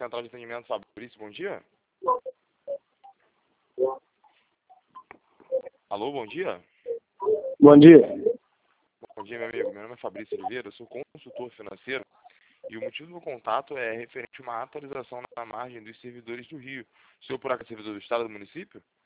Central de Atendimento Fabrício, bom dia. Alô, bom dia. Bom dia. Bom dia, meu amigo. Meu nome é Fabrício Oliveira, eu sou consultor financeiro e o motivo do contato é referente a uma atualização na margem dos servidores do Rio. O senhor, por acaso, é servidor do Estado do município?